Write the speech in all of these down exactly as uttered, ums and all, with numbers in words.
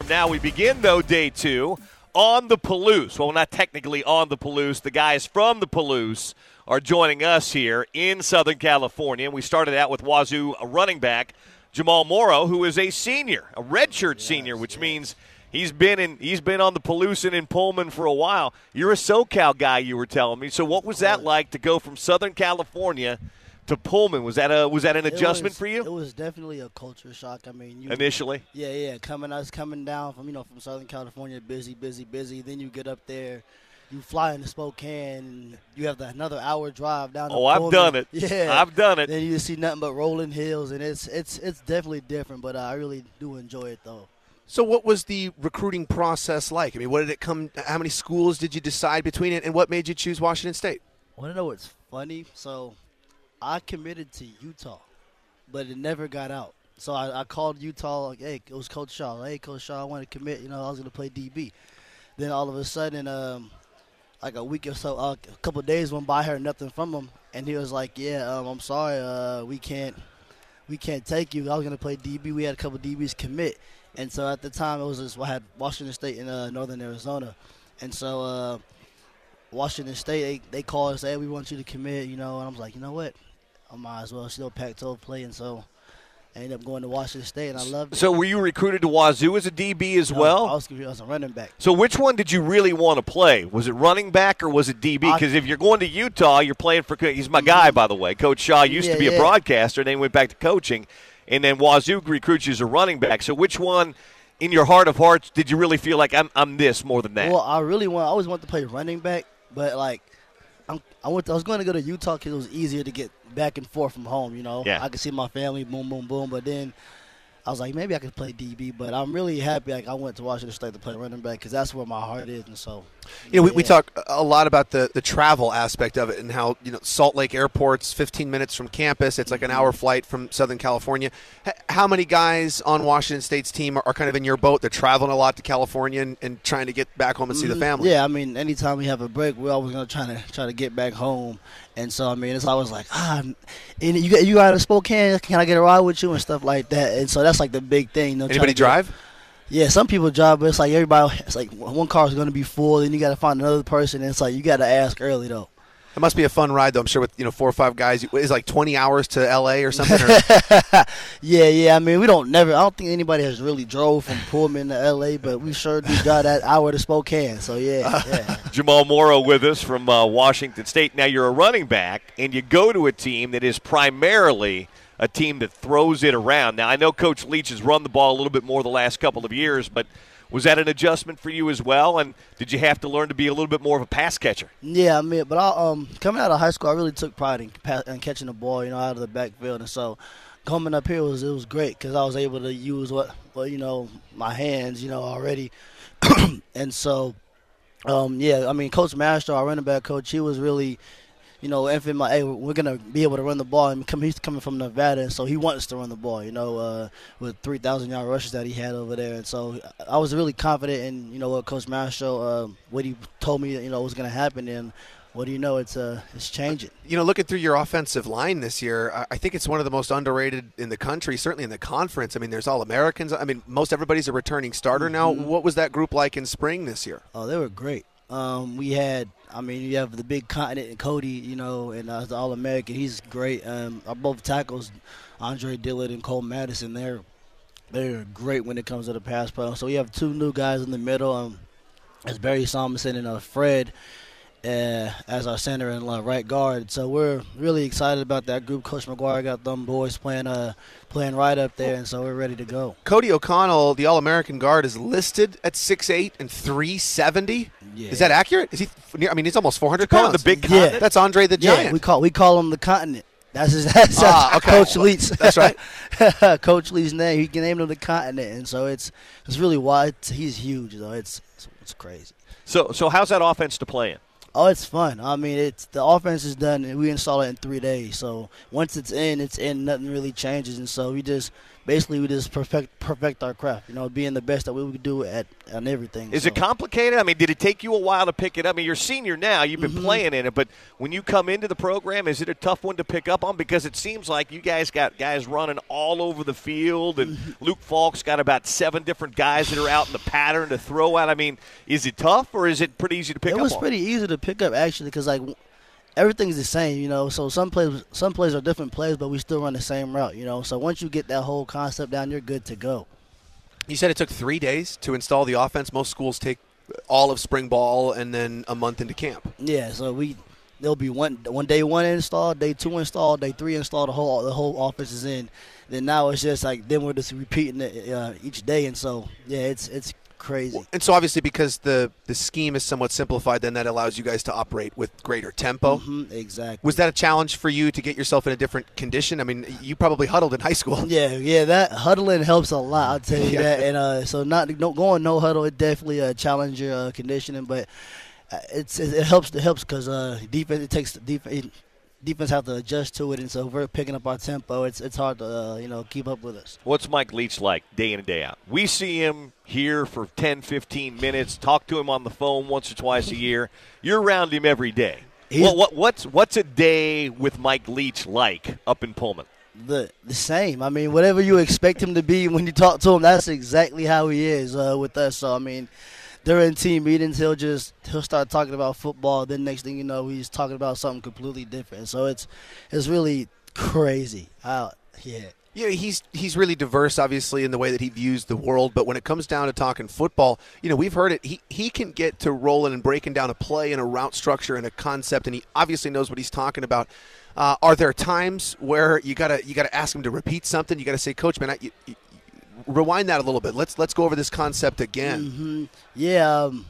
now. We begin, though, day two on the Palouse. Well, not technically on the Palouse. The guys from the Palouse are joining us here in Southern California. And we started out with Wazoo running back Jamal Morrow, who is a senior, a redshirt yes, senior, which yes. means he's been in he's been on the Palouse and in Pullman for a while. You're a SoCal guy, you were telling me. So what was that like to go from Southern California to Pullman? Was that a was that an adjustment was, for you? It was definitely a culture shock. I mean, you, initially, yeah, yeah, coming us coming down from you know from Southern California, busy, busy, busy. Then you get up there, you fly into Spokane, and you have the, another hour drive down. Oh, I've done it. Yeah, I've done it. Then you see nothing but rolling hills, and it's it's it's definitely different. But uh, I really do enjoy it though. So what was the recruiting process like? I mean, what did it come? How many schools did you decide between it, and what made you choose Washington State? Want to know what's funny? So I committed to Utah, but it never got out. So I, I called Utah, like, hey, it was Coach Shaw. Like, hey, Coach Shaw, I want to commit. You know, I was going to play D B. Then all of a sudden, um, like a week or so, uh, a couple of days went by, I heard nothing from him. And he was like, yeah, um, I'm sorry, uh, we can't we can't take you. I was going to play D B. We had a couple of D Bs commit. And so at the time, it was just, I had Washington State in uh, northern Arizona. And so uh, Washington State, they, they called and said, hey, we want you to commit, you know. And I was like, you know what? I might as well still Pac twelve play, and so I ended up going to Washington State, and I loved it. So were you recruited to Wazoo as a D B as no, well? I was, I was a running back. So which one did you really want to play? Was it running back or was it D B? Because if you're going to Utah, you're playing for – he's my guy, by the way. Coach Shaw used yeah, to be yeah. a broadcaster, and then went back to coaching. And then Wazoo recruits you as a running back. So which one, in your heart of hearts, did you really feel like I'm, I'm this more than that? Well, I really want – I always wanted to play running back, but, like, I'm, I, went to, I was going to go to Utah because it was easier to get back and forth from home, you know. Yeah. I could see my family, boom, boom, boom. But then I was like, maybe I could play D B. But I'm really happy like, I went to Washington State to play running back because that's where my heart is. And so, you know, we, yeah. we talk a lot about the, the travel aspect of it and how, you know, Salt Lake Airport's fifteen minutes from campus. It's like an hour flight from Southern California. H- how many guys on Washington State's team are, are kind of in your boat? They're traveling a lot to California and, and trying to get back home and see the family. Yeah, I mean, anytime we have a break, we're always going to try to try to get back home. And so, I mean, it's always like, ah, and you got you got to Spokane, can I get a ride with you and stuff like that. And so that's like the big thing. You know, Anybody drive? Get, yeah, some people drive, but it's like everybody, it's like one car is going to be full, then you got to find another person. And it's like you got to ask early, though. It must be a fun ride, though. I'm sure with, you know, four or five guys. Is it like twenty hours to L A or something? Or? yeah, yeah. I mean, we don't never – I don't think anybody has really drove from Pullman to L A, but we sure do drive that hour to Spokane. So, yeah, yeah. Jamal Morrow with us from uh, Washington State. Now, you're a running back, and you go to a team that is primarily a team that throws it around. Now, I know Coach Leach has run the ball a little bit more the last couple of years, but – was that an adjustment for you as well? And did you have to learn to be a little bit more of a pass catcher? Yeah, I mean, but I, um, coming out of high school, I really took pride in, pass, in catching the ball, you know, out of the backfield. And so coming up here, was it was great because I was able to use, what, well, you know, my hands, you know, already. and so, um, yeah, I mean, Coach Mastro, our running back coach, he was really – you know, infant, my, hey, we're going to be able to run the ball. And come, he's coming from Nevada, and so he wants to run the ball, you know, uh, with three thousand yard rushes that he had over there. And so I was really confident in, you know, what Coach Mastro, uh, what he told me, you know, was going to happen. And what do you know, it's uh, it's changing. You know, looking through your offensive line this year, I think it's one of the most underrated in the country, certainly in the conference. I mean, there's All-Americans. I mean, most everybody's a returning starter mm-hmm. now. What was that group like in spring this year? Oh, they were great. Um, we had, I mean, you have the big continent and Cody, you know, and uh, the All-American. He's great. Um, our both tackles, Andre Dillard and Cole Madison, they're they're great when it comes to the pass play. So we have two new guys in the middle. Um, it's Barry Somerson and uh, Fred uh, as our center and uh, right guard. So we're really excited about that group. Coach McGuire got them boys playing uh, playing right up there, and so we're ready to go. Cody O'Connell, the All-American guard, is listed at six eight and three seventy. Yeah. Is that accurate? Is he? I mean, he's almost four hundred pounds. The big continent? Yeah. That's Andre the Giant. Yeah, we call we call him the continent. That's his. That's, ah, okay. Coach Leach. That's right. Coach Leach's name. He can name him the continent, and so it's it's really why it's, he's huge though. It's, it's it's crazy. So so how's that offense to play in? Oh, it's fun. I mean, it's the offense is done, and we install it in three days. So once it's in, it's in. Nothing really changes, and so we just basically we just perfect perfect our craft. You know, being the best that we would do at on everything. Is so. it complicated? I mean, did it take you a while to pick it up? I mean, you're a senior now. You've been mm-hmm. playing in it, but when you come into the program, is it a tough one to pick up on? Because it seems like you guys got guys running all over the field, and mm-hmm. Luke Falk's got about seven different guys that are out in the pattern to throw at. I mean, is it tough, or is it pretty easy to pick it up on? It was on? pretty easy to pick up, actually, because, like, everything's the same, you know. So some plays, some plays are different plays, but we still run the same route, you know. So once you get that whole concept down, you're good to go. You said it took three days to install the offense. Most schools take all of spring ball and then a month into camp. Yeah, so we there'll be one one day one installed, day two installed, day three installed. The whole the whole offense is in. Then now it's just like then we're just repeating it uh, each day, and so yeah, it's it's. crazy. And so obviously because the, the scheme is somewhat simplified, then that allows you guys to operate with greater tempo. Mm-hmm, exactly. Was that a challenge for you to get yourself in a different condition? I mean, you probably huddled in high school. Yeah, yeah, that huddling helps a lot, I'll tell you yeah. that. And uh, so not no, going no huddle, it definitely uh, challenge your uh, conditioning, but uh, it's it, it helps it helps because uh, defense it takes defense. It, Defense have to adjust to it, and so if we're picking up our tempo, it's it's hard to uh, you know keep up with us. What's Mike Leach like day in and day out? We see him here for ten, fifteen minutes, talk to him on the phone once or twice a year. You're around him every day. Well, what, what's what's a day with Mike Leach like up in Pullman? The the same. I mean, whatever you expect him to be when you talk to him, that's exactly how he is uh, with us. So, I mean, during team meetings, he'll just he'll start talking about football. Then next thing you know, he's talking about something completely different. So it's it's really crazy. Uh, yeah. Yeah, he's he's really diverse, obviously, in the way that he views the world. But when it comes down to talking football, you know, we've heard it. He he can get to rolling and breaking down a play and a route structure and a concept, and he obviously knows what he's talking about. Uh, are there times where you gotta you gotta ask him to repeat something? You gotta say, Coach, man, I, you, you, rewind that a little bit. Let's let's go over this concept again. Mm-hmm. Yeah, um,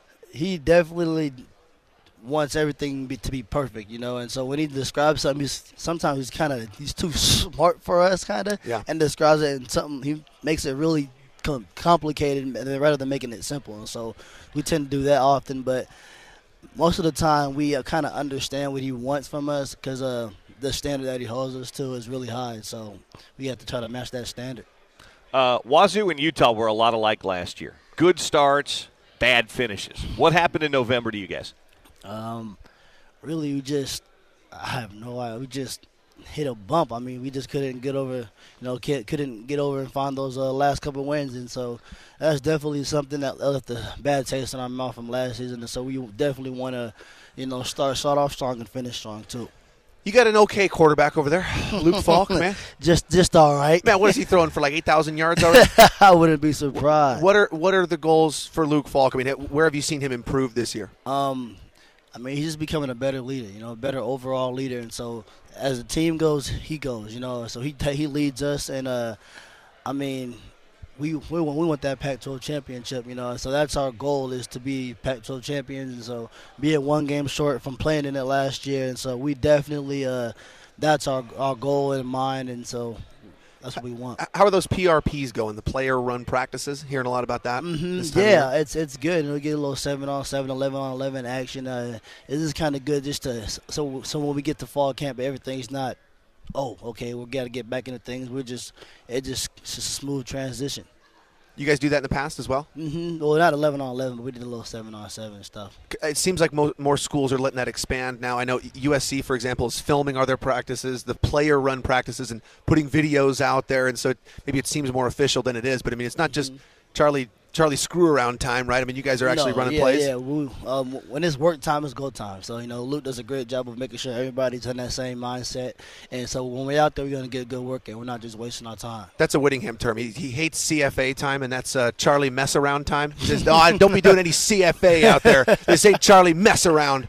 he definitely wants everything be, to be perfect, you know. And so when he describes something, he's, sometimes he's kind of he's too smart for us, kind of, yeah. and describes it in something. He makes it really com- complicated rather than making it simple. And so we tend to do that often, but most of the time we uh, kind of understand what he wants from us because uh, the standard that he holds us to is really high. So we have to try to match that standard. Uh, Wazoo and Utah were a lot alike last year. Good starts, bad finishes. What happened in November to you guys? Um, really, we just, I have no idea. We just hit a bump. I mean, we just couldn't get over, you know, couldn't get over and find those uh, last couple of wins. And so that's definitely something that left a bad taste in our mouth from last season. And so we definitely want to, you know, start, start off strong and finish strong, too. You got an okay quarterback over there, Luke Falk, man. Just, just all right. Man, what is he throwing for, like eight thousand yards already? I wouldn't be surprised. What are what are the goals for Luke Falk? I mean, where have you seen him improve this year? Um, I mean, he's just becoming a better leader, you know, a better overall leader. And so as the team goes, he goes, you know. So he he leads us, and uh, I mean, we we want, we want that Pac twelve championship, you know. So that's our goal, is to be Pac twelve champions, and so be at one game short from playing in it last year. And so we definitely uh, that's our our goal in mind, and so that's what we want. How are those P R Ps going? The player run practices? Hearing a lot about that. Mm-hmm. Yeah, it's it's good. And we get a little seven on seven, eleven on eleven action. Uh, it is kind of good just to so so when we get to fall camp, everything's not. Oh, okay, we got to get back into things. We're just it just it's just a smooth transition. You guys do that in the past as well? Mm-hmm. Well, not eleven on eleven, but we did a little seven on seven stuff. It seems like mo- more schools are letting that expand now. I know U S C, for example, is filming all their practices, the player run practices, and putting videos out there. And so it, maybe it seems more official than it is. But, I mean, it's not just mm-hmm. Charlie Charlie screw-around time, right? I mean, you guys are actually no, running yeah, plays? Yeah, we, um, when it's work time, it's go time. So, you know, Luke does a great job of making sure everybody's in that same mindset. And so when we're out there, we're going to get good work, and we're not just wasting our time. That's a Whittingham term. He, he hates C F A time, and that's uh, Charlie mess-around time. He says, no, don't be doing any C F A out there. This ain't Charlie mess-around.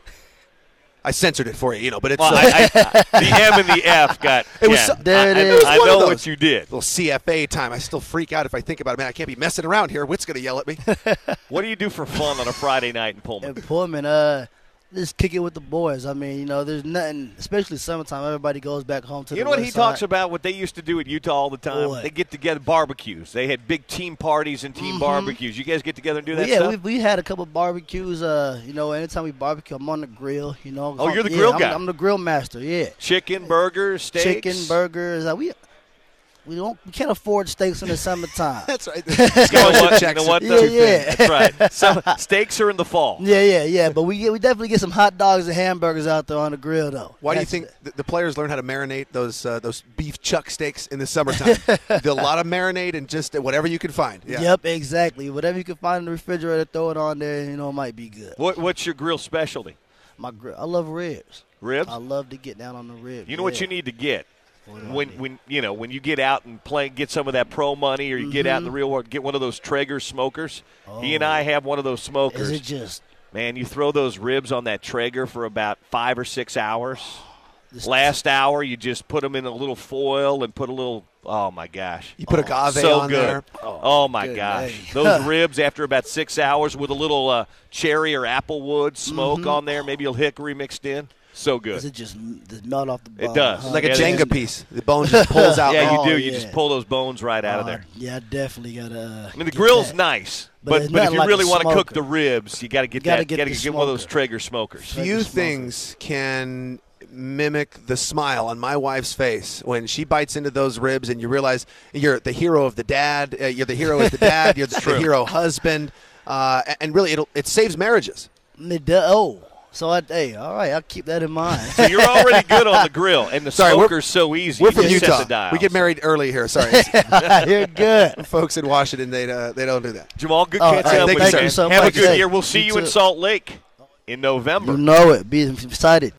I censored it for you, you know, but it's well, uh, I, I, the M and the F got. It was yeah, so, there it I, is. I, I know what you did. Little C F A time. I still freak out if I think about it. Man, I can't be messing around here. Whit's going to yell at me. What do you do for fun on a Friday night in Pullman? In Pullman, uh, just kick it with the boys. I mean, you know, there's nothing, especially summertime, everybody goes back home to you the know what west he side. talks about, what they used to do at Utah all the time? What? They get together, barbecues. They had big team parties and team mm-hmm. barbecues. You guys get together and do that yeah, stuff? we we had a couple barbecues. Uh, you know, anytime we barbecue, I'm on the grill. You know. Oh, you're the yeah, grill I'm, guy. I'm the grill master. Yeah. Chicken, burgers, steaks. Chicken, burgers. Uh, we We don't. We can't afford steaks in the summertime. That's right. You know what? You know what? Yeah, though? yeah. That's right. So steaks are in the fall. Yeah, yeah, yeah. But we get, we definitely get some hot dogs and hamburgers out there on the grill, though. Why That's do you think the, the players learn how to marinate those uh, those beef chuck steaks in the summertime? Do a lot of marinade and just whatever you can find. Yeah. Yep, exactly. Whatever you can find in the refrigerator, throw it on there. You know, it might be good. What, what's your grill specialty? My grill. I love ribs. Ribs? I love to get down on the ribs. You know yeah. what you need to get? What do I When need? when you know when you get out and play, get some of that pro money, or you get out in the Mhm. real world, get one of those Traeger smokers. He and I have one of those smokers. Is it just Man, you throw those ribs on that Traeger for about five or six hours. this, Last hour, you just put them in a little foil and put a little. Oh my gosh, You put agave so on good. there. Oh, my good gosh, name. those ribs after about six hours with a little uh, cherry or applewood smoke Mhm. on there, maybe a hickory mixed in. So Does good. it just, just melt off the bone? It does. huh? Like a Yeah, Jenga it is. piece. The bone just pulls out. Yeah, you Oh, do. You yeah. just pull those bones right out of Uh, there. Yeah, I definitely gotta. Uh, I mean, the get grill's that. nice, But but it's but if not you like really a want to cook smoker. the ribs, you got to get Gotta that. get Got to the get one of those smoker. Traeger smokers. Traeger Few smoker. things can mimic the smile on my wife's face when she bites into those ribs, and you realize you're the hero of the dad. Uh, you're the hero as the dad. You're the, the True. hero husband, uh, and really, it'll it saves marriages. It does- oh, so I, hey, all right, I'll keep that in mind. So you're already good on the grill, and the Sorry, we're- smoker's so easy. We're You from just set Utah. the dials. We get married early here. Sorry, You're good. folks in Washington, they uh, they don't do that. Jamal, good Oh, catch all right, up thank with you, you, sir. man. so Have much. a good Hey, year. We'll see you you in too. Salt Lake in November. You know it. Be excited.